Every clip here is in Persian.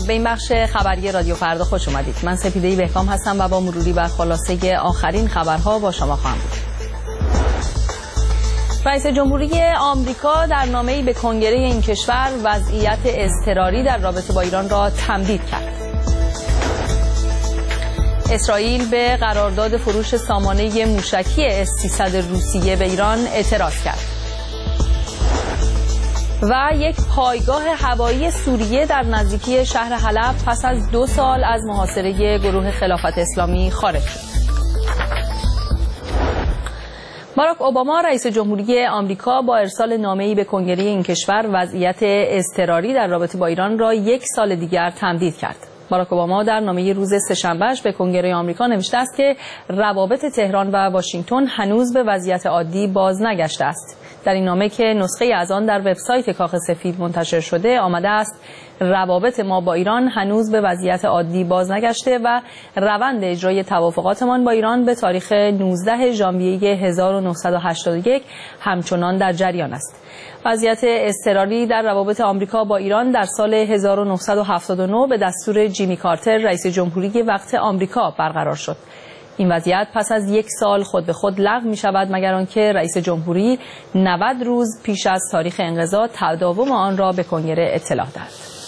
به این بخش خبری رادیو فردا خوش اومدید. من سپیده بهکام هستم و با مروری بر خلاصه آخرین خبرها با شما خواهم بود. رئیس جمهوری آمریکا در نامه‌ای به کنگره این کشور وضعیت اضطراری در رابطه با ایران را تمدید کرد. اسرائیل به قرارداد فروش سامانه موشکی S-300 روسیه به ایران اعتراض کرد. و یک پایگاه هوایی سوریه در نزدیکی شهر حلب پس از 2 سال از محاصره گروه خلافت اسلامی خارج شد. باراک اوباما رئیس جمهوری آمریکا با ارسال نامه‌ای به کنگره این کشور وضعیت اضطراری در رابطه با ایران را 1 سال دیگر تمدید کرد. باراک اوباما در نامه روز سه‌شنبه‌اش به کنگره آمریکا نوشته است که روابط تهران و واشنگتن هنوز به وضعیت عادی باز نگشته است. در این نامه که نسخه از آن در وبسایت کاخ سفید منتشر شده آمده است روابط ما با ایران هنوز به وضعیت عادی باز نگشته و روند اجرای توافقاتمان با ایران به تاریخ 19 ژانویه 1981 همچنان در جریان است. وضعیت اضطراری در روابط آمریکا با ایران در سال 1979 به دستور جیمی کارتر رئیس جمهوری وقت آمریکا برقرار شد. این وضعیت پس از 1 سال خود به خود لغو می شود مگر آنکه رئیس جمهوری 90 روز پیش از تاریخ انقضا تداوم آن را به کنگره اطلاع دهد.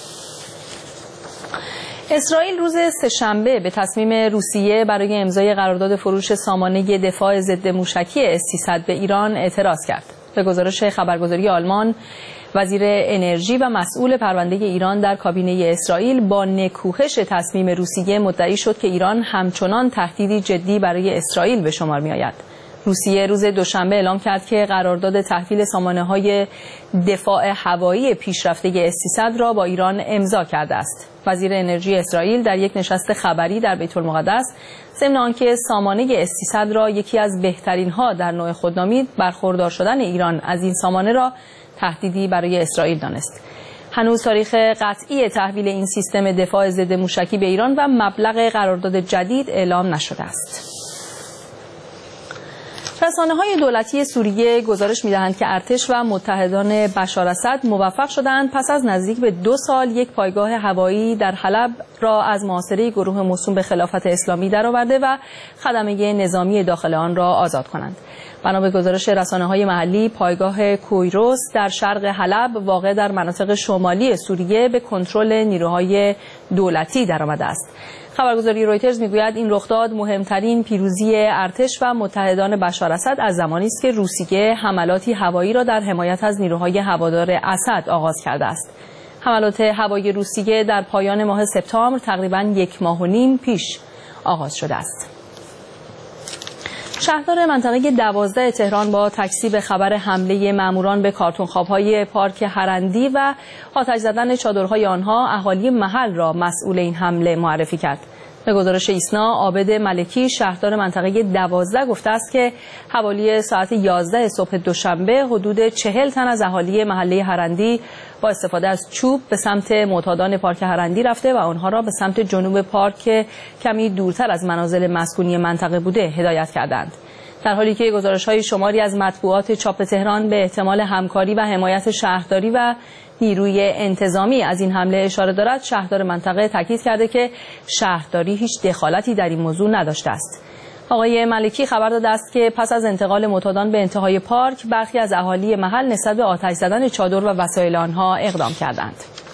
اسرائیل روز سه‌شنبه به تصمیم روسیه برای امضای قرارداد فروش سامانه دفاع ضد موشکی S-300 به ایران اعتراض کرد. به گزارش خبرگزاری آلمان، وزیر انرژی و مسئول پرونده ایران در کابینه اسرائیل با نکوهش تصمیم روسیه مدعی شد که ایران همچنان تهدیدی جدی برای اسرائیل به شمار می‌آید. روسیه روز دوشنبه اعلام کرد که قرارداد تحویل سامانه‌های دفاع هوایی پیشرفته S-300 را با ایران امضا کرده است. وزیر انرژی اسرائیل در یک نشست خبری در بیت المقدس ضمن آنکه سامانه S-300 را یکی از بهترین‌ها در نوع خود نامید، برخوردار شدن ایران از این سامانه را تهدیدی برای اسرائیل دانست. هنوز تاریخ قطعی تحویل این سیستم دفاع ضد موشکی به ایران و مبلغ قرارداد جدید اعلام نشده است. رسانه‌های دولتی سوریه گزارش می‌دهند که ارتش و متحدان بشار اسد موفق شدند پس از نزدیک به 2 سال یک پایگاه هوایی در حلب را از محاصره گروه موسوم به خلافت اسلامی درآورده و خدمه نظامی داخل آن را آزاد کنند. بنا به گزارش رسانه‌های محلی، پایگاه کویروس در شرق حلب واقع در مناطق شمالی سوریه به کنترل نیروهای دولتی درآمده است. خبرگزاری رویترز میگوید این رخداد مهمترین پیروزی ارتش و متحدان بشار اسد از زمانی است که روسیه حملاتی هوایی را در حمایت از نیروهای هوادار اسد آغاز کرده است. حملات هوایی روسیه در پایان ماه سپتامبر تقریباً 1.5 ماه پیش آغاز شده است. شهردار منطقه 12 تهران با تکذیب خبر حمله ماموران به کارتون‌خواب‌های پارک هرندی و آتش زدن چادرهای آنها اهالی محل را مسئول این حمله معرفی کرد. به گزارش ایسنا، عابد ملکی شهردار منطقه 12 گفته است که حوالی ساعت 11 صبح دوشنبه حدود 40 تن از اهالی محله هرندی با استفاده از چوب به سمت معتادان پارک هرندی رفته و آنها را به سمت جنوب پارک که کمی دورتر از منازل مسکونی منطقه بوده هدایت کردند. در حالی که گزارش‌های شماری از مطبوعات چاپ تهران به احتمال همکاری و حمایت شهرداری و نیروی انتظامی از این حمله اشاره دارد، شهردار منطقه تاکید کرده که شهرداری هیچ دخالتی در این موضوع نداشته است. آقای ملکی خبر داده است که پس از انتقال معتادان به انتهای پارک، برخی از اهالی محل نسبت به آتش زدن چادر و وسایل آنها اقدام کردند.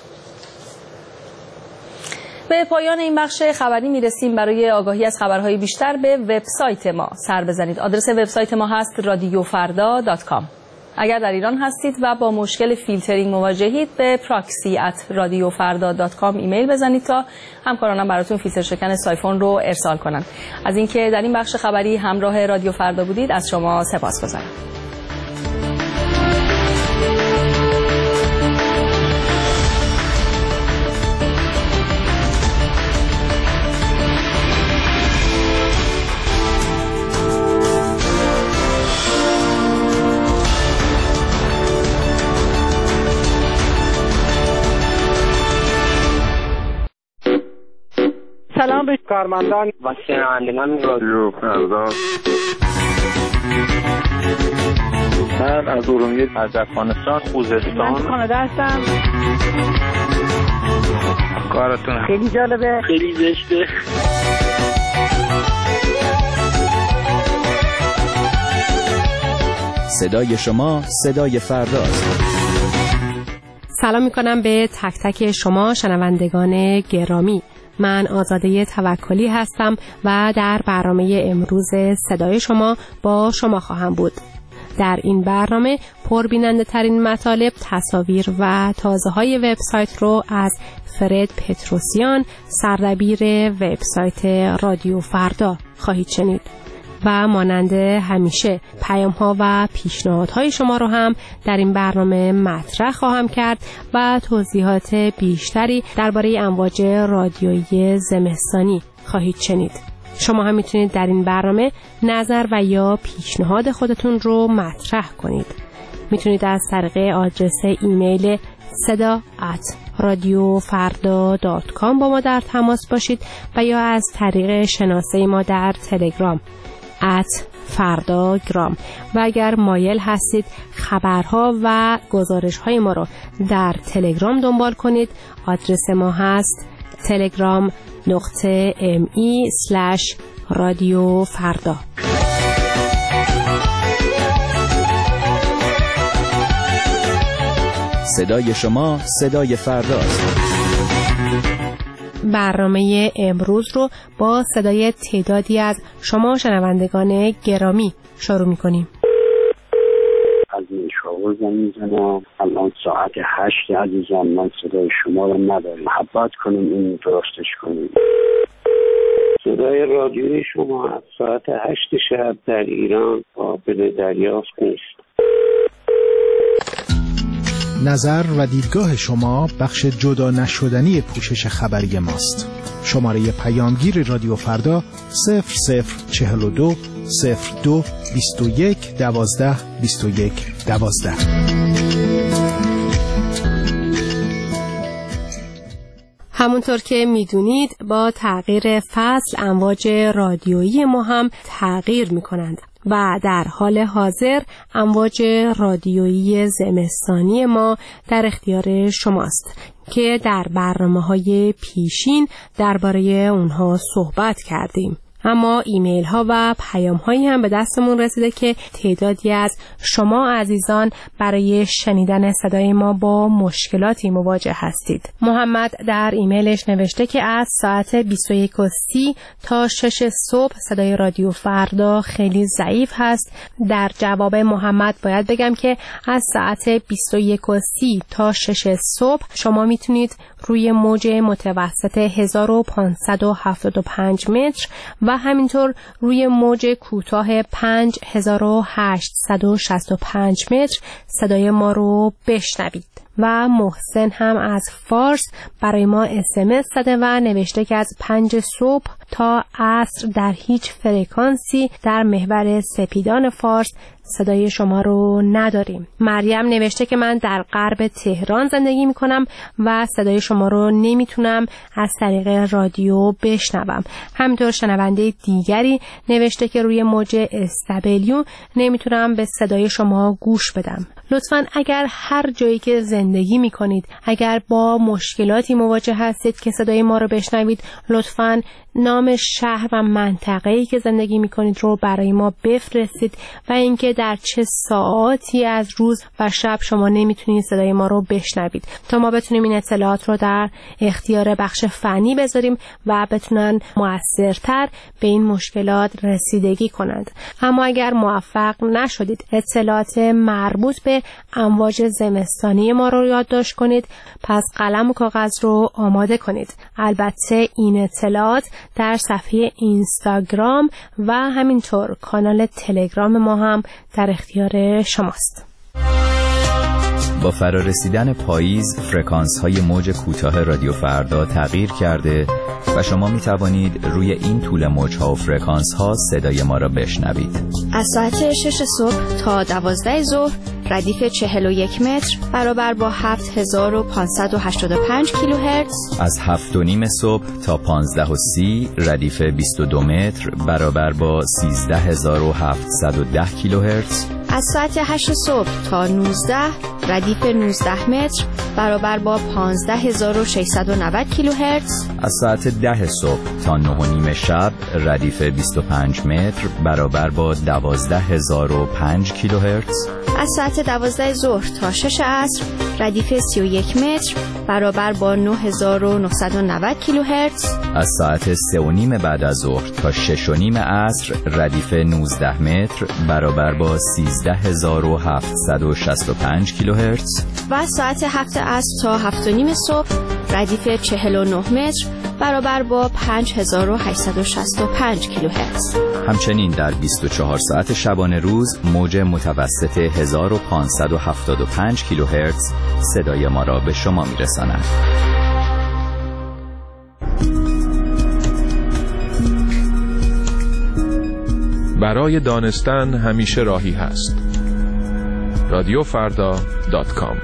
به پایان این بخش خبری میرسیم. برای آگاهی از خبرهای بیشتر به وبسایت ما سر بزنید. آدرس وبسایت ما هست radiofarda.com. اگر در ایران هستید و با مشکل فیلترینگ مواجهید، به proxy@radiofarda.com ایمیل بزنید تا همکارانم براتون فیلتر شکن سایفون رو ارسال کنند. از اینکه در این بخش خبری همراه رادیو فردا بودید از شما سپاسگزارم. سلام به کارمندان و شنوندگان رادیو فردا. من از ارومیه، از افغانستان، خوزستان، من کانادا هستم. کارتون خیلی جالبه، خیلی زشته. صدای شما صدای فرداست. سلام میکنم به تک تک شما شنوندگان گرامی. من آزاده توکلی هستم و در برنامه امروز صدای شما با شما خواهم بود. در این برنامه پربیننده ترین مطالب، تصاویر و تازه های وبسایت رو از فرد پتروسیان، سردبیر وبسایت رادیو فردا خواهید شنید. و مانند همیشه پیام‌ها و پیشنهادهای شما رو هم در این برنامه مطرح خواهم کرد و توضیحات بیشتری درباره امواج رادیویی زمستانی خواهید شنید. شما هم میتونید در این برنامه نظر و یا پیشنهاد خودتون رو مطرح کنید. میتونید از طریق آدرس ایمیل seda@radiofarda.com با ما در تماس باشید و یا از طریق شناسه ما در تلگرام @fardagram. و اگر مایل هستید خبرها و گزارش‌های ما رو در تلگرام دنبال کنید، آدرس ما هست telegram.me/radiofarda. صدای شما صدای فرداست. برنامه امروز رو با صدای تعدادی از شما شنوندگان گرامی شروع می‌کنیم. از نیشابور زنگ می‌زنم. الان ساعت 8 عزیزان، من صدای شما رو ندارم. محبت کنیم این درستش کنیم. صدای رادیوی شما از ساعت 8 شب در ایران قابل دریافت نیست. نظر و دیدگاه شما بخش جدا نشدنی پوشش خبری ماست. شماره پیامگیر رادیو فردا 0042 02 21 12 21 12. همونطور که میدونید با تغییر فصل امواج رادیویی ما هم تغییر میکنند و در حال حاضر امواج رادیویی زمستانی ما در اختیار شماست که در برنامه‌های پیشین درباره اونها صحبت کردیم. اما ایمیل ها و پیام هایی هم به دستمون رسیده که تعدادی از شما عزیزان برای شنیدن صدای ما با مشکلاتی مواجه هستید. محمد در ایمیلش نوشته که از ساعت 21:30 تا 6 صبح صدای رادیو فردا خیلی ضعیف هست. در جواب محمد باید بگم که از ساعت 21:30 تا 6 صبح شما میتونید روی موج متوسط 1575 متر و همینطور روی موج کوتاه 5865 متر صدای ما رو بشنوید. و محسن هم از فارس برای ما SMS زده و نوشته که از 5 صبح تا عصر در هیچ فرکانسی در محور سپیدان فارس صدای شما رو نداریم. مریم نوشته که من در غرب تهران زندگی میکنم و صدای شما رو نمیتونم از طریق رادیو بشنوم. همینطور شنونده دیگری نوشته که روی موج استبلیو نمیتونم به صدای شما گوش بدم. لطفاً اگر هر جایی که زندگی میکنید اگر با مشکلاتی مواجه هستید که صدای ما رو بشنوید، لطفاً نام شهر و منطقه‌ای که زندگی میکنید رو برای ما بفرستید و اینکه در چه ساعاتی از روز و شب شما نمیتونید صدای ما رو بشنوید تا ما بتونیم این اطلاعات رو در اختیار بخش فنی بذاریم و بتونن مؤثرتر به این مشکلات رسیدگی کنند. اما اگر موفق نشدید اطلاعات مربوط به امواج زمستانی ما رو یادداشت کنید، پس قلم و کاغذ رو آماده کنید. البته این اطلاعات در صفحه اینستاگرام و همینطور کانال تلگرام ما هم در اختیار شماست. با فرارسیدن پاییز فرکانس‌های موج کوتاه رادیو فردا تغییر کرده و شما می توانید روی این طول موج‌ها و فرکانس‌ها صدای ما را بشنوید. از ساعت 6 صبح تا 12 ظهر ردیف 41 متر برابر با 7585 کیلوهرتز. از 7:30 صبح تا 15:30 ردیف 22 متر برابر با 13710 کیلوهرتز. از ساعت 8 صبح تا 19 ردیف 19 متر برابر با 15690 کیلوهرتز. از ساعت 10 صبح تا 9:30 شب ردیف 25 متر برابر با 12005 کیلوهرتز. از ساعت 12 ظهر تا 6 عصر ردیف 31 متر برابر با 9990 کیلوهرتز. از ساعت 3:30 بعد از ظهر تا 6:30 عصر ردیف 19 متر برابر با 13765 کیلوهرتز. و از ساعت 7 عصر تا 7:30 صبح ردیف 49 متر برابر با 5865 کیلوهرتز. همچنین در 24 ساعت شبانه روز موج متوسط 1575 کیلوهرتز صدای ما را به شما میرساند. برای دانستن همیشه راهی هست. رادیوفردا.com.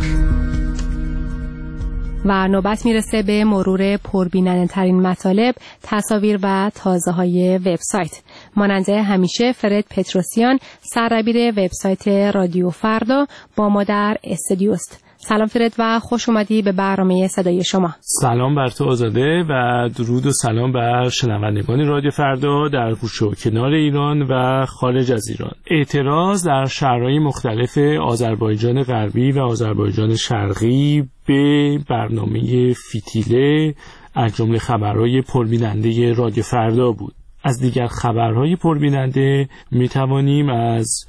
و نوبت میرسه به مرور پربیننده ترین مطالب، تصاویر و تازه های وبسایت. ماننده همیشه فرد پتروسیان، سردبیر وبسایت رادیو فردا با ما در استودیوست. سلام فرد و خوش اومدی به برنامه صدای شما. سلام بر تو آزاده و درود و سلام بر شنوندگان رادیو فردا در گوشه و کنار ایران و خارج از ایران. اعتراض در شهرهای مختلف آذربایجان غربی و آذربایجان شرقی به برنامه فتیله از جمله خبرهای پربیننده رادیو فردا بود. از دیگر خبرهای پربیننده میتوانیم از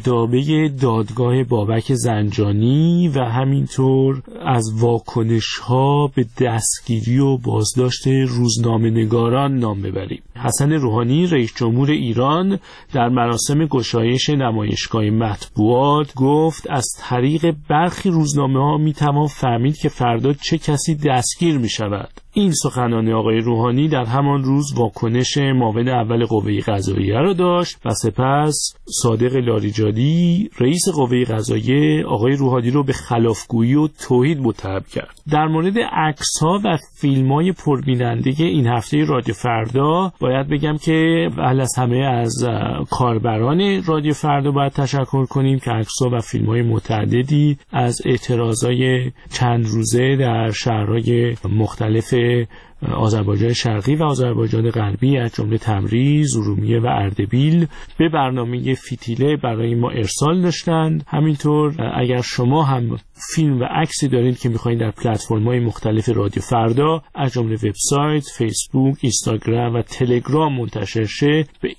ادامه دادگاه بابک زنجانی و همینطور از واکنش‌ها به دستگیری و بازداشت روزنامه‌نگاران نام ببریم. حسن روحانی رئیس جمهور ایران در مراسم گشایش نمایشگاه مطبوعات گفت از طریق برخی روزنامه‌ها میتوان فهمید که فردا چه کسی دستگیر میشود. این سخنان آقای روحانی در همان روز واکنش معاون اول قوه قضاییه را داشت و سپس صادق لاریجانی رئیس قوه قضاییه آقای روحانی رو به خلافگویی و توهین متهم کرد. در مورد عکس‌ها و فیلم‌های پربیننده این هفته رادیو فردا باید بگم که اول از همه از کاربران رادیو فردا باید تشکر کنیم که عکس‌ها و فیلم‌های متعددی از اعتراضای چند روزه در شهرهای مختلف آذربایجان شرقی و آذربایجان غربی از جمله تبریز، ارومیه و اردبیل به برنامه فتیله برای ما ارسال داشتند. همینطور اگر شما هم فیلم و عکسی دارید که می‌خواید در پلتفرم‌های مختلف رادیو فردا از جمله وبسایت، فیسبوک، اینستاگرام و تلگرام منتشر شه به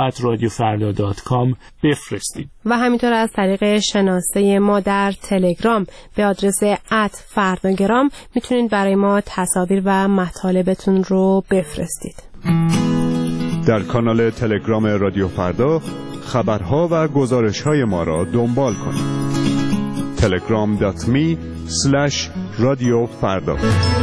info@radiofarda.com بفرستید. و همینطور از طریق شناسه ما در تلگرام به آدرس @فرداگرام میتونید برای ما تصاویر و مطالبتون رو بفرستید. در کانال تلگرام رادیو فردا خبرها و گزارش‌های ما را دنبال کنید. telegram.me/radiofarda.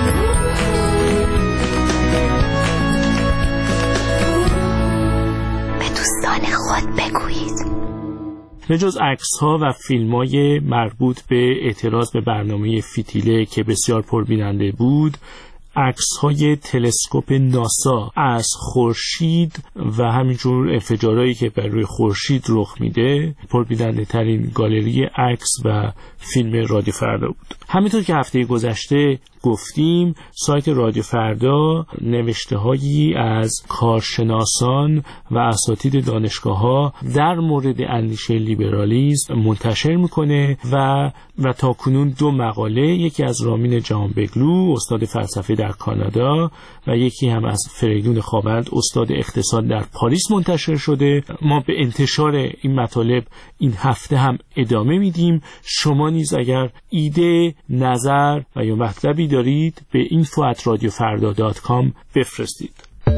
به دوستان خود بگویید. به جز عکس‌ها و فیلم‌های مربوط به اعتراض به برنامه فتیله که بسیار پربیننده بود، عکس‌های تلسکوپ ناسا از خورشید و همینجور انفجارهایی که بر روی خورشید رخ میده پربیننده ترین گالری عکس و فیلم رادیو فردا بود. همینطور که هفته گذشته گفتیم سایت رادیو فردا نوشته‌هایی از کارشناسان و اساتید دانشگاه‌ها در مورد اندیشه لیبرالیسم منتشر میکنه و تاکنون 2 مقاله، یکی از رامین جهانبگلو استاد فلسفه در کانادا و یکی هم از فریدون خاوند استاد اقتصاد در پاریس منتشر شده. ما به انتشار این مطالب این هفته هم ادامه میدیم. شما نیز اگر ایده، نظر و یا مطلبی دارید به info@radiofarda.com بفرستید.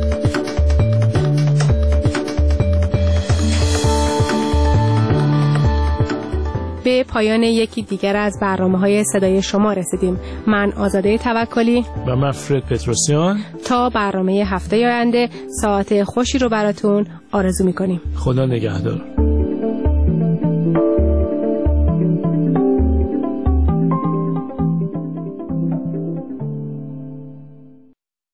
به پایان یکی دیگر از برنامه‌های صدای شما رسیدیم. من آزاده توکلی و من فرد پتروسیان تا برنامه هفته آینده ساعت خوشی رو براتون آرزو می‌کنیم. خدا نگهدار.